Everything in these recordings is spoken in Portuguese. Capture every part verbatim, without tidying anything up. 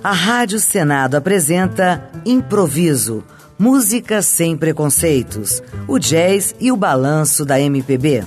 A Rádio Senado apresenta Improviso, música sem preconceitos, o jazz e o balanço da M P B.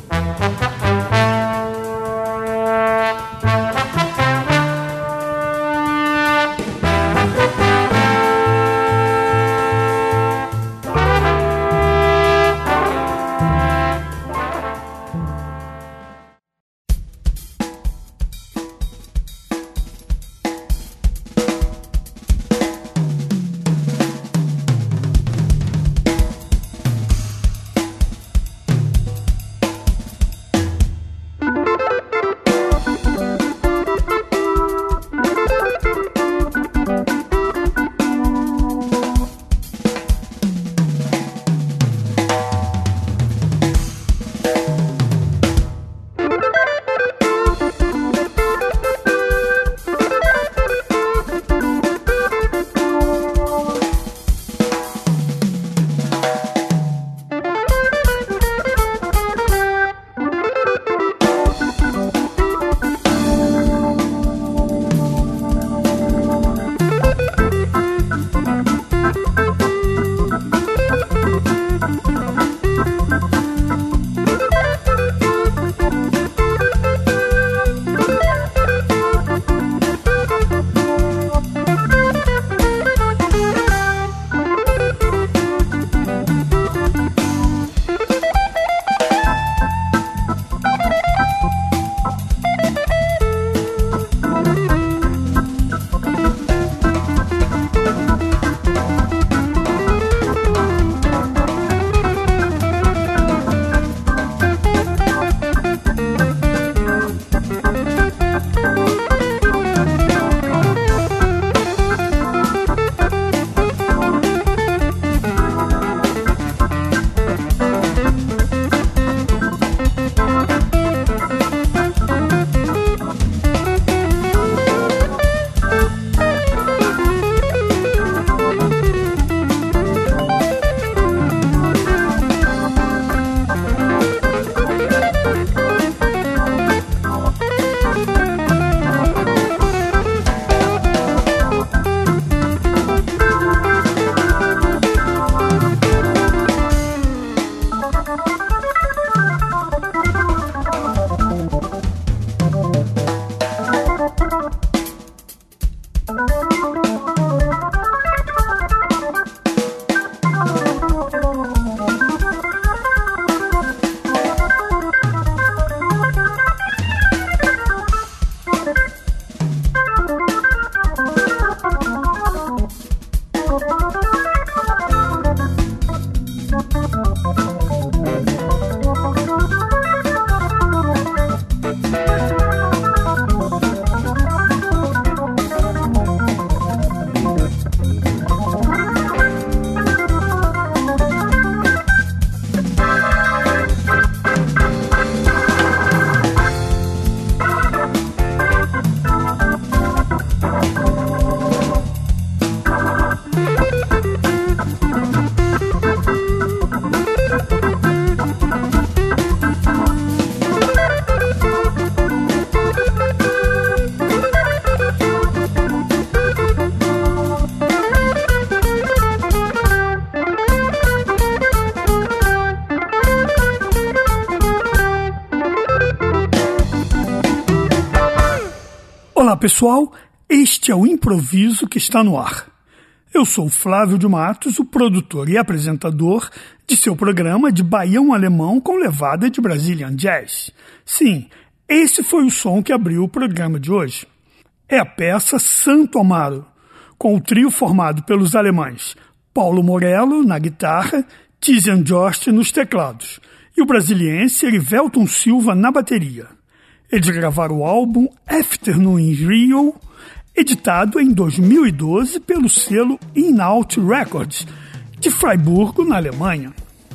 Olá pessoal, este é o Improviso que está no ar. Eu sou Flávio de Matos, o produtor e apresentador de seu programa de baião alemão com levada de Brazilian Jazz. Sim, esse foi o som que abriu o programa de hoje. É a peça Santo Amaro, com o trio formado pelos alemães Paulo Morello na guitarra, Tizian Jost nos teclados e o brasiliense Erivelton Silva na bateria. Eles gravaram o álbum Afternoon in Rio, editado em dois mil e doze pelo selo In-Out Records, de Freiburgo, na Alemanha.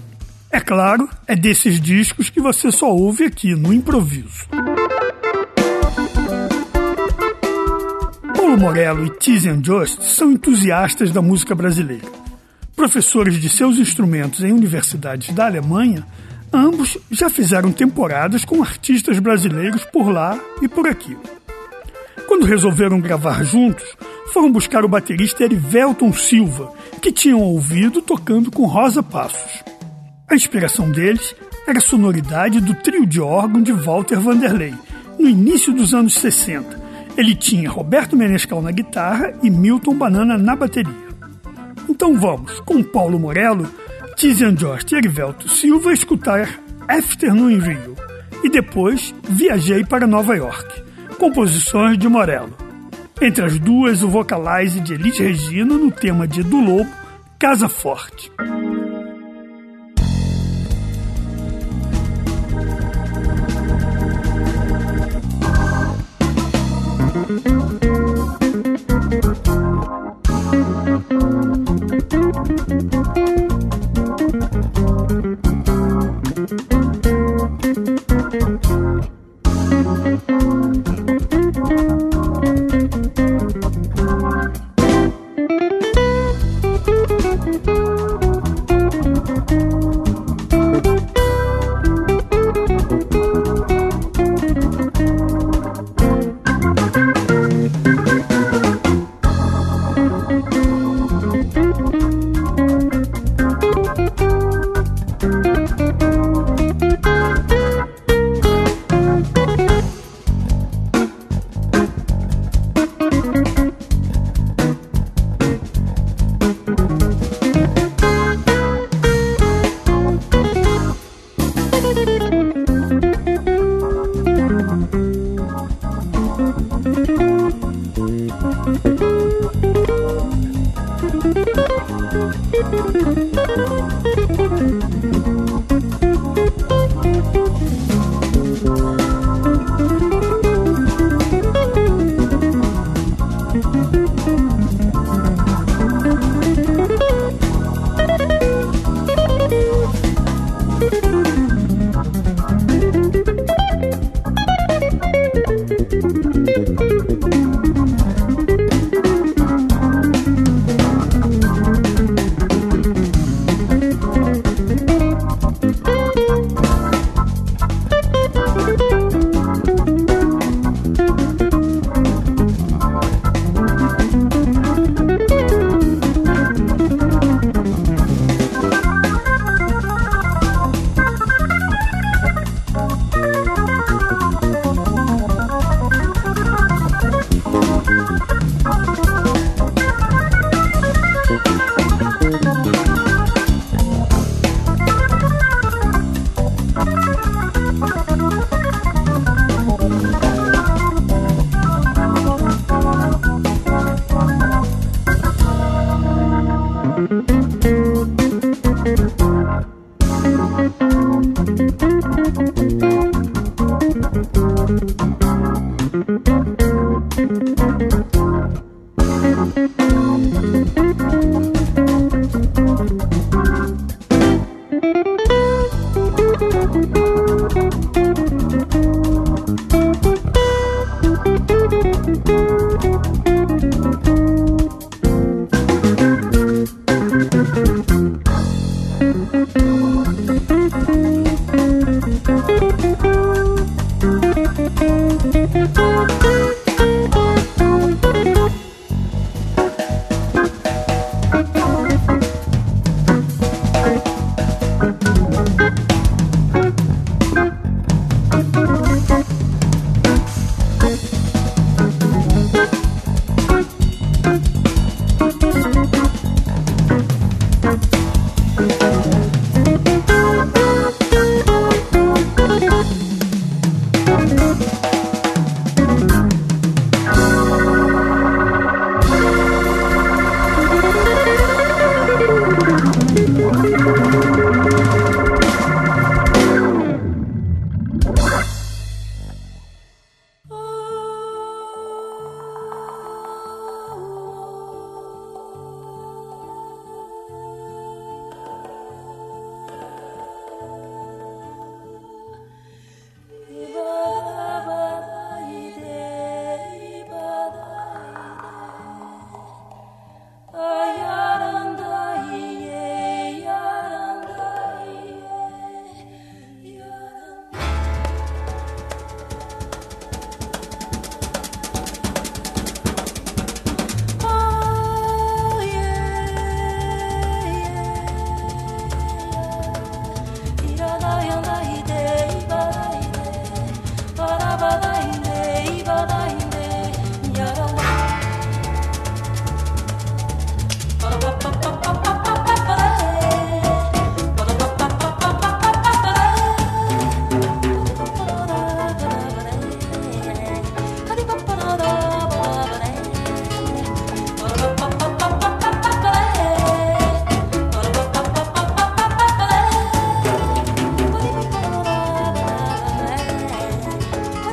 É claro, é desses discos que você só ouve aqui no Improviso. Paulo Morello e Tizian Jost são entusiastas da música brasileira. Professores de seus instrumentos em universidades da Alemanha, ambos já fizeram temporadas com artistas brasileiros por lá e por aqui. Quando resolveram gravar juntos, foram buscar o baterista Erivelton Silva, que tinham ouvido tocando com Rosa Passos. A inspiração deles era a sonoridade do trio de órgão de Walter Vanderlei, no início dos anos sessenta. Ele tinha Roberto Menescal na guitarra e Milton Banana na bateria. Então vamos, com Paulo Morello, Tizian George e Erivelton Silva, escutar Afternoon in Rio. E depois, Viajei para Nova York, composições de Morello. Entre as duas, o vocalize de Elis Regina no tema de Edu Lobo, Casa Forte.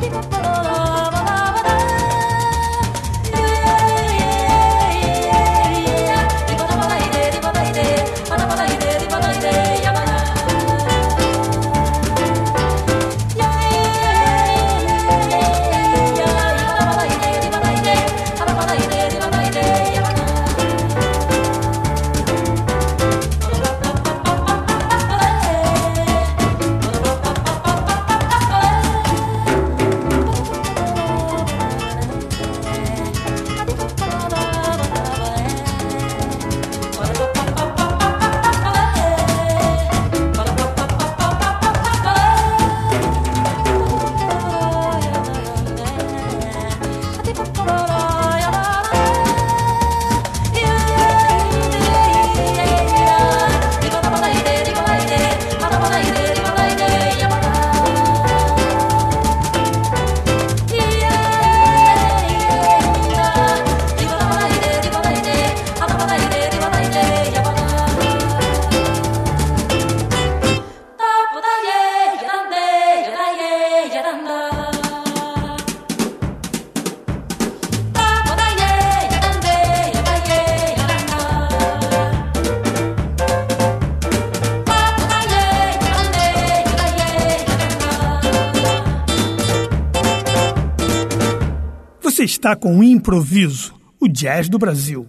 Você está com o Improviso, o jazz do Brasil.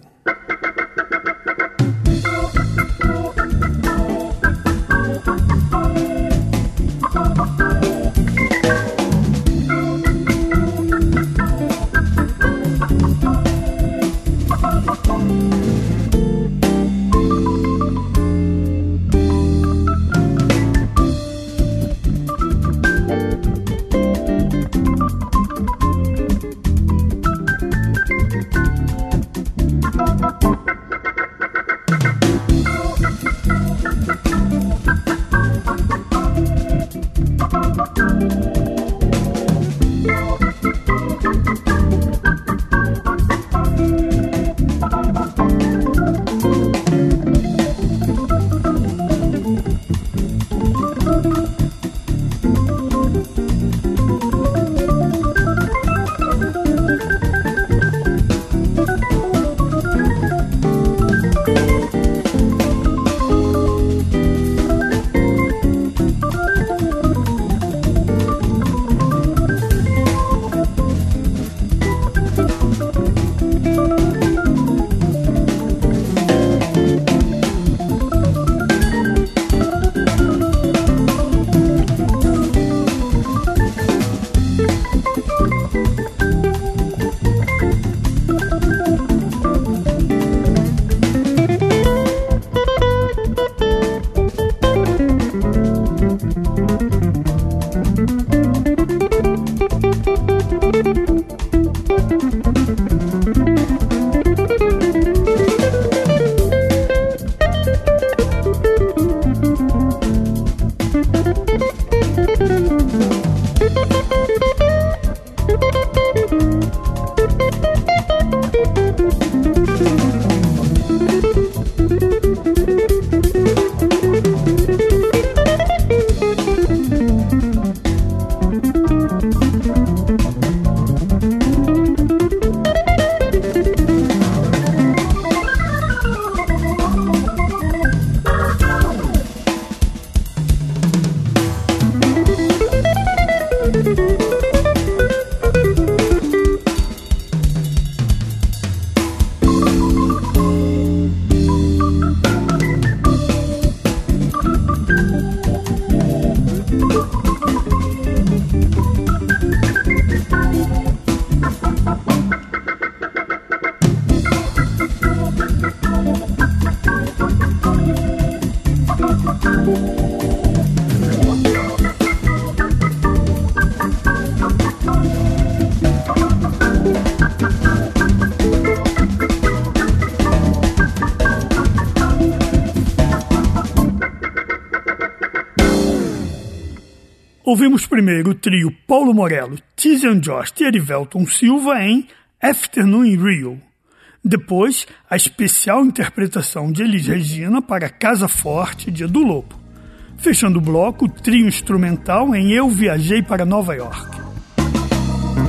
Ouvimos primeiro o trio Paulo Morello, Tizian Jost e Erivelton Silva em Afternoon in Rio. Depois, a especial interpretação de Elis Regina para Casa Forte, Dia do Lobo. Fechando o bloco, o trio instrumental em Eu Viajei para Nova York.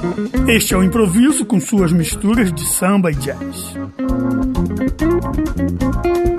Este é o improviso com suas misturas de samba e jazz.